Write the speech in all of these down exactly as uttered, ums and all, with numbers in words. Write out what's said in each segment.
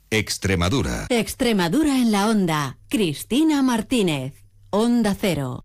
Extremadura. Extremadura en la onda. Cristina Martínez. Onda Cero.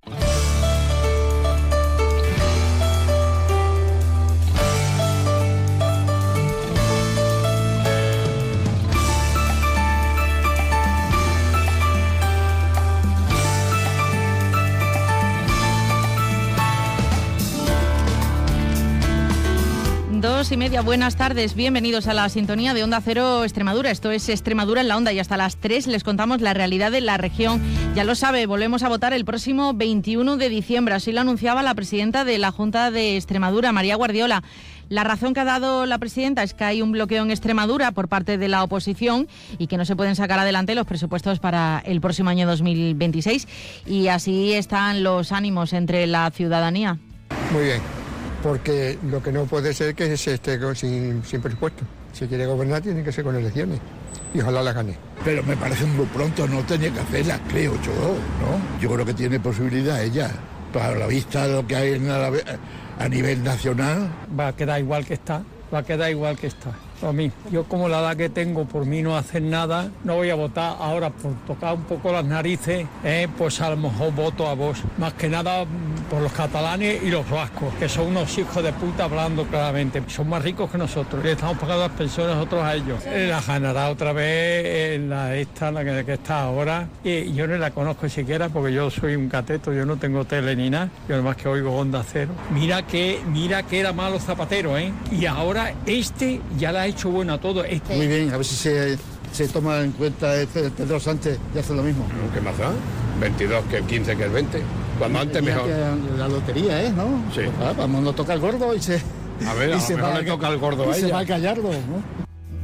Dos y media, buenas tardes, bienvenidos a la sintonía de Onda Cero Extremadura. Esto es Extremadura en la onda y hasta las tres les contamos la realidad de la región. Ya lo sabe, volvemos a votar el próximo veintiuno de diciembre, así lo anunciaba la presidenta de la Junta de Extremadura, María Guardiola. La razón que ha dado la presidenta es que hay un bloqueo en Extremadura por parte de la oposición y que no se pueden sacar adelante los presupuestos para el próximo año dos mil veintiséis. Y así están los ánimos entre la ciudadanía. Muy bien. Porque lo que no puede ser que se esté sin, sin presupuesto. Si quiere gobernar tiene que ser con elecciones y ojalá las gane. Pero me parece muy pronto, no tenía que hacerlas, creo yo, ¿no? Yo creo que tiene posibilidad ella. Para la vista de lo que hay en la, a nivel nacional. Va a quedar igual que está, va a quedar igual que está. A mí, yo como la edad que tengo, por mí no hacer nada, no voy a votar ahora por tocar un poco las narices, eh, pues a lo mejor voto a Vox. Más que nada por los catalanes y los vascos, que son unos hijos de puta hablando claramente. Son más ricos que nosotros, le estamos pagando las pensiones nosotros a ellos. La ganará otra vez en la esta, la que, que está ahora, y yo no la conozco siquiera porque yo soy un cateto, yo no tengo tele ni nada, yo nomás que oigo Onda Cero. Mira que, mira que era malo Zapatero, ¿eh? Y ahora este ya la ha hecho bueno a todo. Este... Muy bien, a ver si se, se toma en cuenta este Pedro Sánchez y hace lo mismo. ¿Qué más da? veintidós que el quince que el veinte. Cuando antes mejor. La lotería, ¿eh? ¿No? Sí. Pues, ah, vamos, nos toca el gordo y se... A ver, a y lo se mejor va, le toca el gordo y a se ella. va a callarlo, ¿no?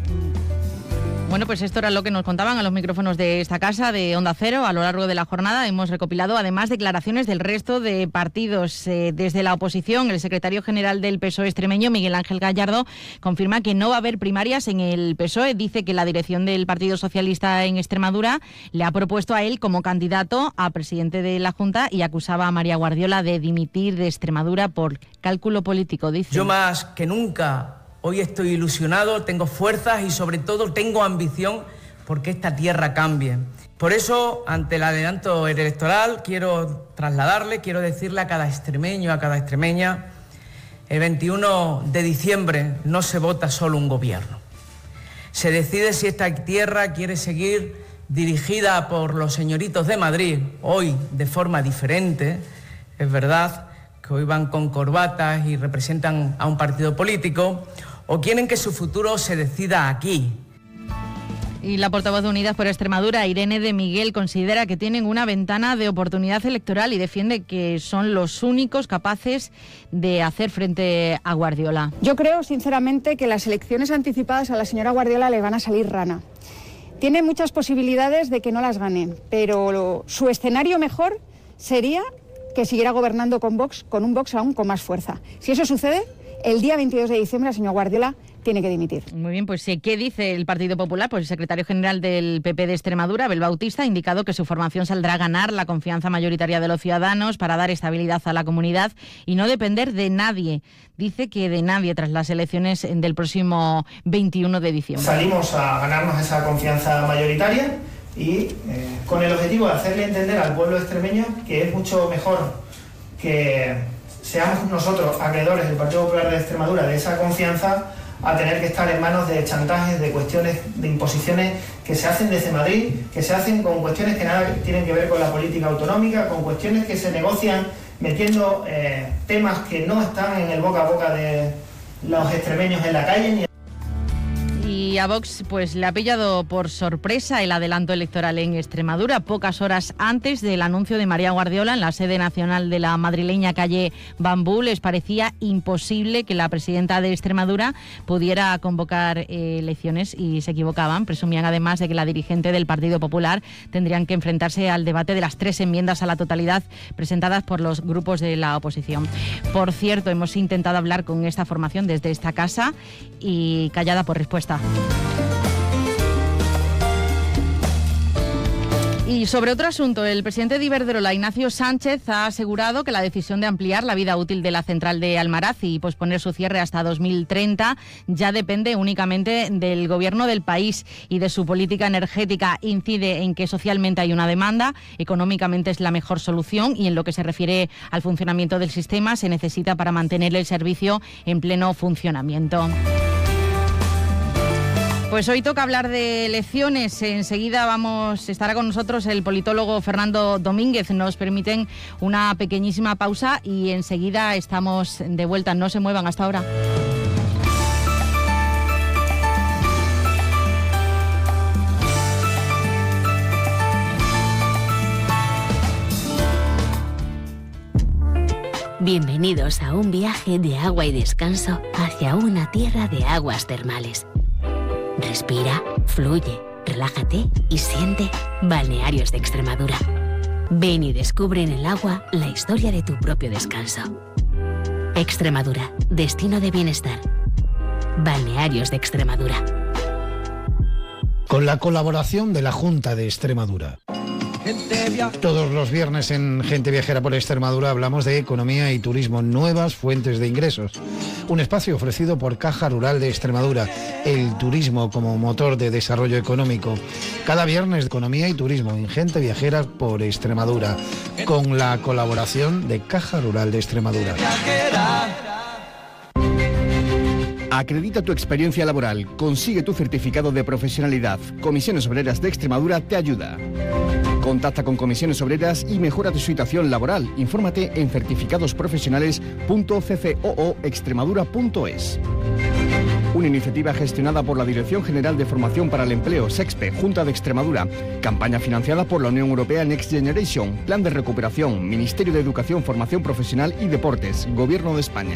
Bueno, pues esto era lo que nos contaban a los micrófonos de esta casa, de Onda Cero. A lo largo de la jornada hemos recopilado además declaraciones del resto de partidos. Eh, desde la oposición, el secretario general del P S O E extremeño, Miguel Ángel Gallardo, confirma que no va a haber primarias en el P S O E. Dice que la dirección del Partido Socialista en Extremadura le ha propuesto a él como candidato a presidente de la Junta y acusaba a María Guardiola de dimitir de Extremadura por cálculo político, dice. Yo más que nunca... Hoy estoy ilusionado, tengo fuerzas y sobre todo tengo ambición porque esta tierra cambie. Por eso, ante el adelanto electoral, quiero trasladarle, quiero decirle a cada extremeño, a cada extremeña, el veintiuno de diciembre no se vota solo un gobierno. Se decide si esta tierra quiere seguir dirigida por los señoritos de Madrid, hoy de forma diferente, es verdad, que hoy van con corbatas y representan a un partido político, o quieren que su futuro se decida aquí. Y la portavoz de Unidas por Extremadura, Irene de Miguel, considera que tienen una ventana de oportunidad electoral y defiende que son los únicos capaces de hacer frente a Guardiola. Yo creo, sinceramente, que las elecciones anticipadas a la señora Guardiola le van a salir rana. Tiene muchas posibilidades de que no las ganen, pero lo, su escenario mejor sería que siguiera gobernando con Vox, con un Vox aún con más fuerza. Si eso sucede, el día veintidós de diciembre el señor Guardiola tiene que dimitir. Muy bien, pues ¿qué dice el Partido Popular? Pues el secretario general del P P de Extremadura, Abel Bautista, ha indicado que su formación saldrá a ganar la confianza mayoritaria de los ciudadanos para dar estabilidad a la comunidad y no depender de nadie. Dice que de nadie tras las elecciones del próximo veintiuno de diciembre. Salimos a ganarnos esa confianza mayoritaria y eh, con el objetivo de hacerle entender al pueblo extremeño que es mucho mejor que seamos nosotros acreedores del Partido Popular de Extremadura de esa confianza a tener que estar en manos de chantajes, de cuestiones, de imposiciones que se hacen desde Madrid, que se hacen con cuestiones que nada tienen que ver con la política autonómica, con cuestiones que se negocian metiendo eh, temas que no están en el boca a boca de los extremeños en la calle. Ni Y a Vox pues le ha pillado por sorpresa el adelanto electoral en Extremadura, pocas horas antes del anuncio de María Guardiola en la sede nacional de la madrileña calle Bambú. Les parecía imposible que la presidenta de Extremadura pudiera convocar eh, elecciones y se equivocaban. Presumían además de que la dirigente del Partido Popular tendrían que enfrentarse al debate de las tres enmiendas a la totalidad presentadas por los grupos de la oposición. Por cierto, hemos intentado hablar con esta formación desde esta casa y callada por respuesta. Y Y sobre otro asunto, el presidente de Iberdrola, Ignacio Sánchez, ha asegurado que la decisión de ampliar la vida útil de la central de Almaraz y posponer su cierre hasta dos mil treinta ya depende únicamente del gobierno del país y de su política energética. Incide en que socialmente hay una demanda, económicamente es la mejor solución y en lo que se refiere al funcionamiento del sistema se necesita para mantener el servicio en pleno funcionamiento. Pues hoy toca hablar de elecciones. Enseguida vamos, estará con nosotros el politólogo Fernando Domínguez. Nos permiten una pequeñísima pausa y enseguida estamos de vuelta. No se muevan hasta ahora. Bienvenidos a un viaje de agua y descanso hacia una tierra de aguas termales. Respira, fluye, relájate y siente Balnearios de Extremadura. Ven y descubre en el agua la historia de tu propio descanso. Extremadura, destino de bienestar. Balnearios de Extremadura. Con la colaboración de la Junta de Extremadura. Todos los viernes en Gente Viajera por Extremadura hablamos de economía y turismo, nuevas fuentes de ingresos. Un espacio ofrecido por Caja Rural de Extremadura, el turismo como motor de desarrollo económico. Cada viernes economía y turismo en Gente Viajera por Extremadura, con la colaboración de Caja Rural de Extremadura. Acredita tu experiencia laboral, consigue tu certificado de profesionalidad. Comisiones Obreras de Extremadura te ayuda. Contacta con Comisiones Obreras y mejora tu situación laboral. Infórmate en certificados profesionales punto c c o o extremadura punto es. Una iniciativa gestionada por la Dirección General de Formación para el Empleo, SEXPE, Junta de Extremadura. Campaña financiada por la Unión Europea Next Generation. Plan de recuperación, Ministerio de Educación, Formación Profesional y Deportes, Gobierno de España.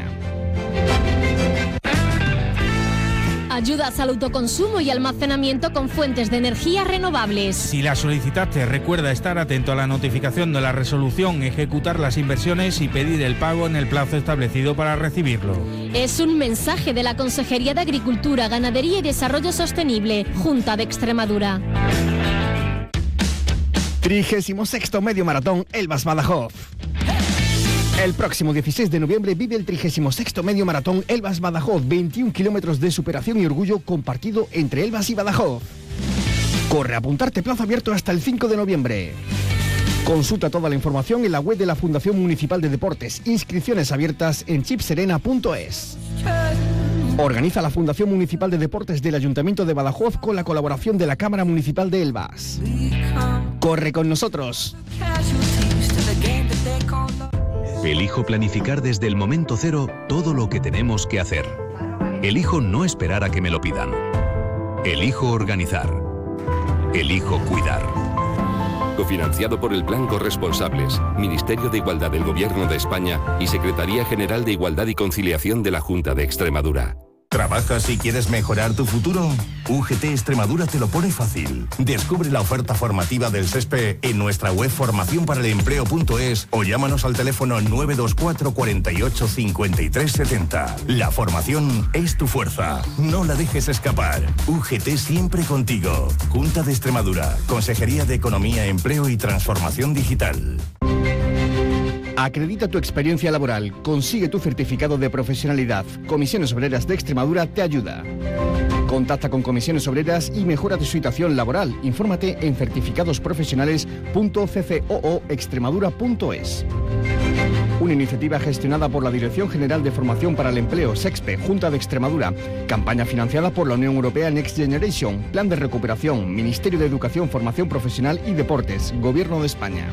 Ayudas al autoconsumo y almacenamiento con fuentes de energía renovables. Si la solicitaste, recuerda estar atento a la notificación de la resolución, ejecutar las inversiones y pedir el pago en el plazo establecido para recibirlo. Es un mensaje de la Consejería de Agricultura, Ganadería y Desarrollo Sostenible, Junta de Extremadura. trigésimo sexto Medio Maratón Elvas Badajoz. El próximo dieciséis de noviembre vive el trigésimo sexto Medio Maratón Elvas Badajoz, veintiún kilómetros de superación y orgullo compartido entre Elvas y Badajoz. Corre a apuntarte, plazo abierto hasta el cinco de noviembre. Consulta toda la información en la web de la Fundación Municipal de Deportes. Inscripciones abiertas en chipserena punto es. Organiza la Fundación Municipal de Deportes del Ayuntamiento de Badajoz con la colaboración de la Cámara Municipal de Elvas. Corre con nosotros. Elijo planificar desde el momento cero todo lo que tenemos que hacer. Elijo no esperar a que me lo pidan. Elijo organizar. Elijo cuidar. Cofinanciado por el Plan Corresponsables, Ministerio de Igualdad del Gobierno de España y Secretaría General de Igualdad y Conciliación de la Junta de Extremadura. ¿Trabajas y quieres mejorar tu futuro? U G T Extremadura te lo pone fácil. Descubre la oferta formativa del SESPE en nuestra web formación para el empleo punto es o llámanos al teléfono nueve dos cuatro, cuarenta y ocho, cincuenta y tres setenta. La formación es tu fuerza. No la dejes escapar. U G T siempre contigo. Junta de Extremadura. Consejería de Economía, Empleo y Transformación Digital. Acredita tu experiencia laboral, consigue tu certificado de profesionalidad. Comisiones Obreras de Extremadura te ayuda. Contacta con Comisiones Obreras y mejora tu situación laboral. Infórmate en certificados profesionales punto c c o o extremadura punto es. Una iniciativa gestionada por la Dirección General de Formación para el Empleo, SEXPE, Junta de Extremadura. Campaña financiada por la Unión Europea Next Generation. Plan de recuperación, Ministerio de Educación, Formación Profesional y Deportes, Gobierno de España.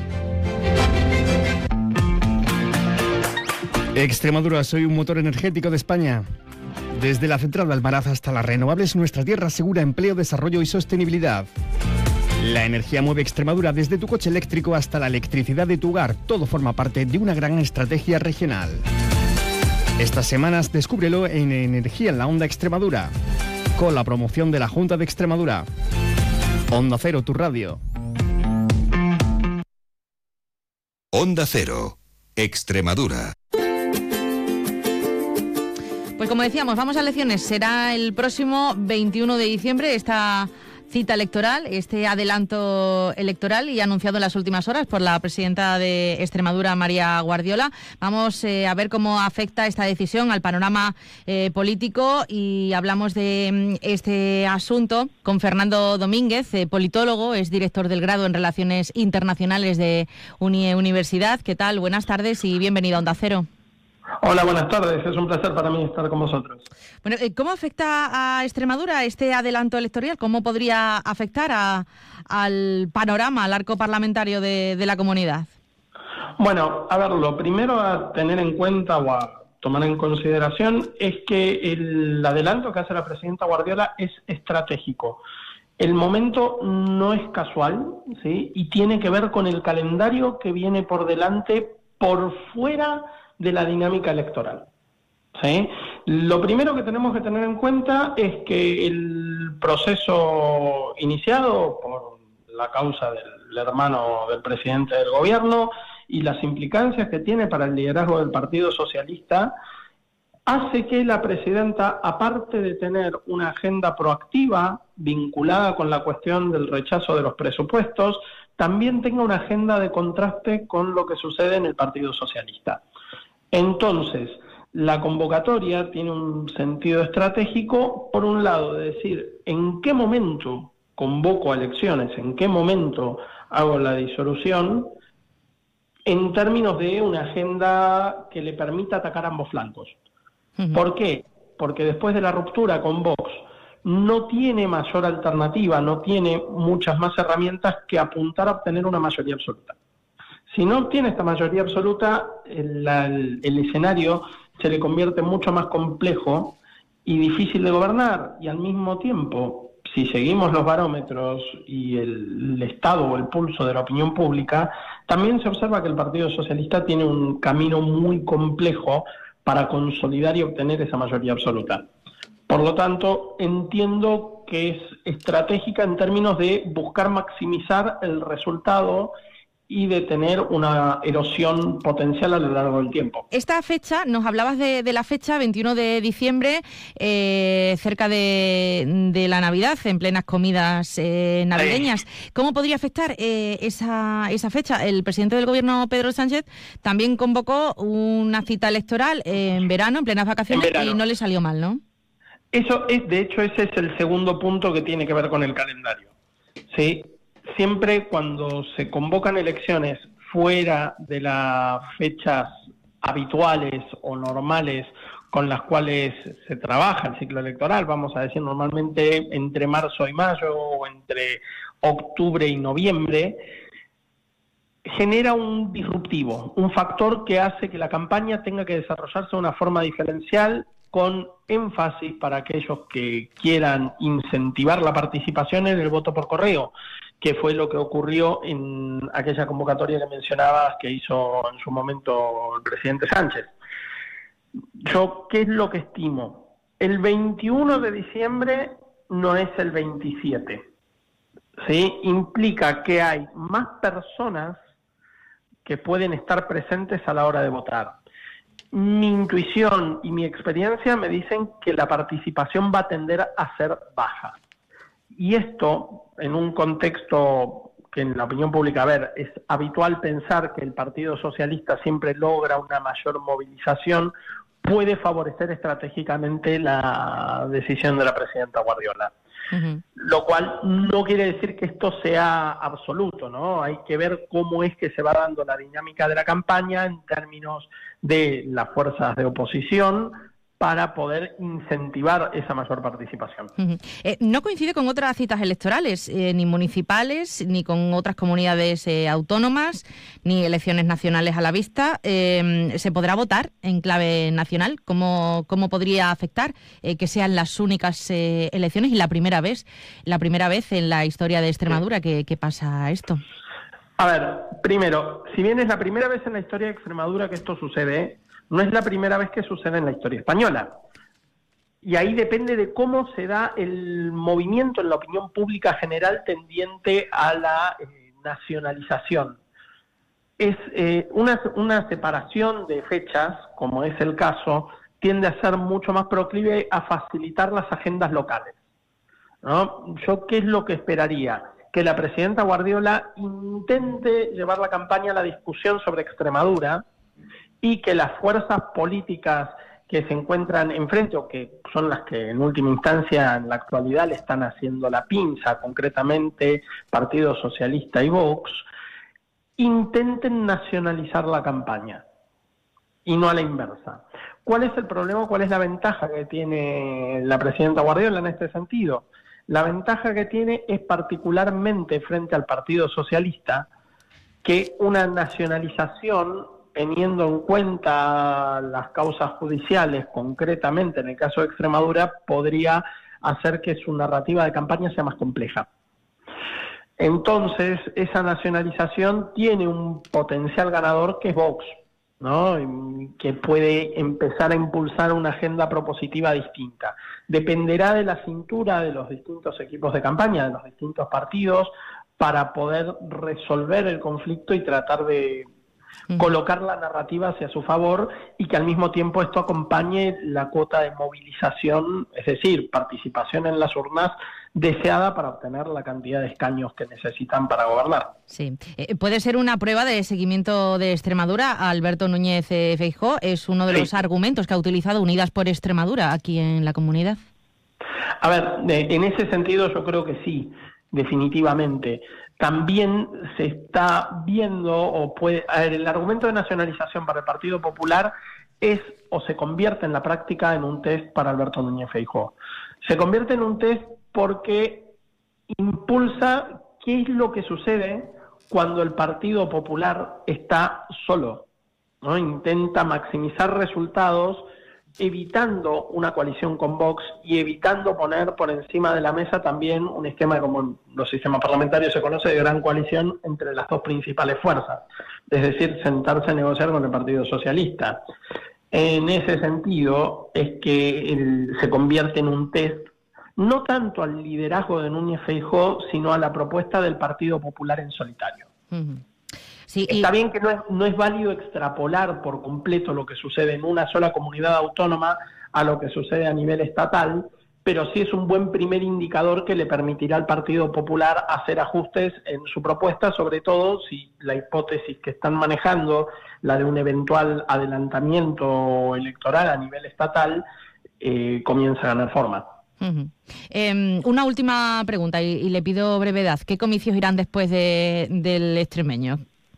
Extremadura, soy un motor energético de España. Desde la central de Almaraz hasta las renovables, nuestra tierra asegura empleo, desarrollo y sostenibilidad. La energía mueve Extremadura desde tu coche eléctrico hasta la electricidad de tu hogar. Todo forma parte de una gran estrategia regional. Estas semanas descúbrelo en Energía en la Onda Extremadura, con la promoción de la Junta de Extremadura. Onda Cero, tu radio. Onda Cero, Extremadura. Pues como decíamos, vamos a elecciones. Será el próximo veintiuno de diciembre. Esta Cita electoral, este adelanto electoral y anunciado en las últimas horas por la presidenta de Extremadura, María Guardiola. Vamos eh, a ver cómo afecta esta decisión al panorama eh, político y hablamos de este asunto con Fernando Domínguez, eh, politólogo, es director del grado en Relaciones Internacionales de Unie Universidad. ¿Qué tal? Buenas tardes y bienvenido a Onda Cero. Hola, buenas tardes. Es un placer para mí estar con vosotros. Bueno, ¿cómo afecta a Extremadura este adelanto electoral? ¿Cómo podría afectar a, al panorama, al arco parlamentario de, de la comunidad? Bueno, a ver, lo primero a tener en cuenta o a tomar en consideración es que el adelanto que hace la presidenta Guardiola es estratégico. El momento no es casual, ¿sí? Y tiene que ver con el calendario que viene por delante por fuera de la dinámica electoral. ¿Sí? Lo primero que tenemos que tener en cuenta es que el proceso iniciado por la causa del hermano del presidente del gobierno y las implicancias que tiene para el liderazgo del Partido Socialista hace que la presidenta, aparte de tener una agenda proactiva vinculada con la cuestión del rechazo de los presupuestos, también tenga una agenda de contraste con lo que sucede en el Partido Socialista. Entonces, la convocatoria tiene un sentido estratégico, por un lado, de decir en qué momento convoco a elecciones, en qué momento hago la disolución, en términos de una agenda que le permita atacar ambos flancos. Uh-huh. ¿Por qué? Porque después de la ruptura con Vox no tiene mayor alternativa, no tiene muchas más herramientas que apuntar a obtener una mayoría absoluta. Si no obtiene esta mayoría absoluta, el, el, el escenario se le convierte mucho más complejo y difícil de gobernar. Y al mismo tiempo, si seguimos los barómetros y el, el estado o el pulso de la opinión pública, también se observa que el Partido Socialista tiene un camino muy complejo para consolidar y obtener esa mayoría absoluta. Por lo tanto, entiendo que es estratégica en términos de buscar maximizar el resultado y de tener una erosión potencial a lo largo del tiempo. Esta fecha, nos hablabas de, de la fecha, veintiuno de diciembre, eh, cerca de, de la Navidad, en plenas comidas eh, navideñas. ¿Cómo podría afectar eh, esa, esa fecha? El presidente del gobierno, Pedro Sánchez, también convocó una cita electoral en verano, en plenas vacaciones, en y no le salió mal, ¿no? Eso es, de hecho, ese es el segundo punto que tiene que ver con el calendario, ¿sí? Siempre cuando se convocan elecciones fuera de las fechas habituales o normales con las cuales se trabaja el ciclo electoral, vamos a decir normalmente entre marzo y mayo o entre octubre y noviembre, genera un disruptivo, un factor que hace que la campaña tenga que desarrollarse de una forma diferencial, con énfasis para aquellos que quieran incentivar la participación en el voto por correo, que fue lo que ocurrió en aquella convocatoria que mencionabas que hizo en su momento el presidente Sánchez. Yo, ¿qué es lo que estimo? El veintiuno de diciembre no es el veintisiete, ¿sí? Implica que hay más personas que pueden estar presentes a la hora de votar. Mi intuición y mi experiencia me dicen que la participación va a tender a ser baja. Y esto, en un contexto que en la opinión pública, a ver, es habitual pensar que el Partido Socialista siempre logra una mayor movilización, puede favorecer estratégicamente la decisión de la presidenta Guardiola. Uh-huh. Lo cual no quiere decir que esto sea absoluto, ¿no? Hay que ver cómo es que se va dando la dinámica de la campaña en términos de las fuerzas de oposición para poder incentivar esa mayor participación. Uh-huh. Eh, no coincide con otras citas electorales, eh, ni municipales, ni con otras comunidades eh, autónomas, ni elecciones nacionales a la vista. Eh, ¿Se podrá votar en clave nacional? ¿Cómo, cómo podría afectar eh, que sean las únicas eh, elecciones y la primera vez, la primera vez en la historia de Extremadura que, que pasa esto? A ver, primero, si bien es la primera vez en la historia de Extremadura que esto sucede, no es la primera vez que sucede en la historia española. Y ahí depende de cómo se da el movimiento en la opinión pública general tendiente a la eh, nacionalización. Es eh, una, una separación de fechas, como es el caso, tiende a ser mucho más proclive a facilitar las agendas locales. ¿no? Yo, ¿qué es lo que esperaría? Que la presidenta Guardiola intente llevar la campaña a la discusión sobre Extremadura y que las fuerzas políticas que se encuentran enfrente, o que son las que en última instancia en la actualidad le están haciendo la pinza, concretamente Partido Socialista y Vox, intenten nacionalizar la campaña y no a la inversa. ¿Cuál es el problema, cuál es la ventaja que tiene la presidenta Guardiola en este sentido? La ventaja que tiene es particularmente frente al Partido Socialista que una nacionalización, teniendo en cuenta las causas judiciales, concretamente en el caso de Extremadura, podría hacer que su narrativa de campaña sea más compleja. Entonces, esa nacionalización tiene un potencial ganador que es Vox, ¿no? Que puede empezar a impulsar una agenda propositiva distinta. Dependerá de la cintura de los distintos equipos de campaña, de los distintos partidos, para poder resolver el conflicto y tratar de colocar la narrativa hacia su favor y que al mismo tiempo esto acompañe la cuota de movilización, es decir, participación en las urnas deseada para obtener la cantidad de escaños que necesitan para gobernar. Sí, eh, puede ser una prueba de seguimiento de Extremadura. Alberto Núñez eh, Feijóo es uno de sí. los argumentos que ha utilizado Unidas por Extremadura aquí en la comunidad. A ver, en ese sentido yo creo que sí, definitivamente. También se está viendo, o puede, a ver, el argumento de nacionalización para el Partido Popular es o se convierte en la práctica en un test para Alberto Núñez Feijóo. Se convierte en un test porque impulsa qué es lo que sucede cuando el Partido Popular está solo, ¿no? Intenta maximizar resultados evitando una coalición con Vox y evitando poner por encima de la mesa también un esquema, como en los sistemas parlamentarios se conoce, de gran coalición entre las dos principales fuerzas, es decir, sentarse a negociar con el Partido Socialista. En ese sentido es que el, se convierte en un test no tanto al liderazgo de Núñez Feijóo, sino a la propuesta del Partido Popular en solitario. Uh-huh. Sí, Está y... bien que no es, no es válido extrapolar por completo lo que sucede en una sola comunidad autónoma a lo que sucede a nivel estatal, pero sí es un buen primer indicador que le permitirá al Partido Popular hacer ajustes en su propuesta, sobre todo si la hipótesis que están manejando, la de un eventual adelantamiento electoral a nivel estatal, eh, comienza a ganar forma. Uh-huh. Eh, una última pregunta y, y le pido brevedad. ¿Qué comicios irán después de, del extremeño?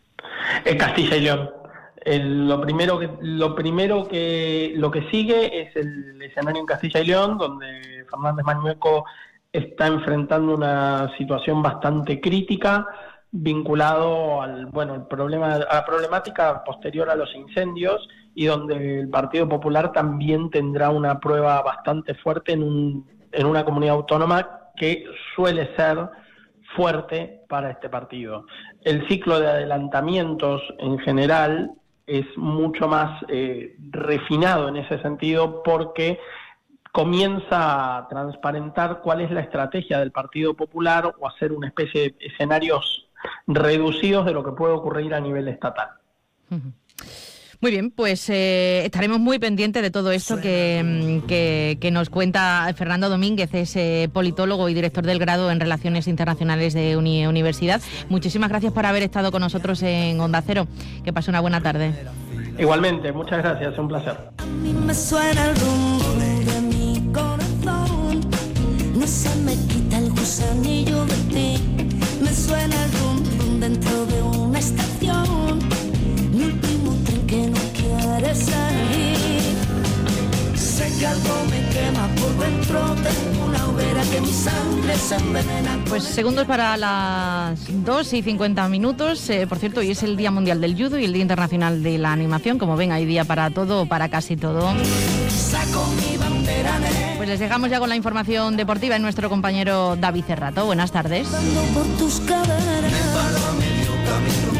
En Castilla y León. El, lo primero que lo primero que lo que sigue es el escenario en Castilla y León, donde Fernández Mañueco está enfrentando una situación bastante crítica vinculado al bueno el problema a la problemática posterior a los incendios y donde el Partido Popular también tendrá una prueba bastante fuerte en un en una comunidad autónoma que suele ser fuerte para este partido. El ciclo de adelantamientos en general es mucho más eh, refinado en ese sentido porque comienza a transparentar cuál es la estrategia del Partido Popular o hacer una especie de escenarios reducidos de lo que puede ocurrir a nivel estatal. Uh-huh. Muy bien, pues eh, estaremos muy pendientes de todo esto que, que, que nos cuenta Fernando Domínguez, es eh, politólogo y director del grado en Relaciones Internacionales de Uni Universidad. Muchísimas gracias por haber estado con nosotros en Onda Cero. Que pase una buena tarde. Igualmente, muchas gracias, un placer. A mí me suena el rum rum de mi corazón, no se me quita el gusanillo de ti. Me suena el rum rum dentro de una estación, mi último tren que no quiere salir. Sé que algo me quema por dentro, tengo una hoguera que mi sangre se envenena. Pues segundos para las dos y cincuenta minutos. Eh, por cierto, hoy es el Día Mundial del Judo y el Día Internacional de la Animación. Como ven, hay día para todo o para casi todo. Saco mi bandera negra. Pues les dejamos ya con la información deportiva en nuestro compañero David Cerrato. Buenas tardes. Por tus caderas.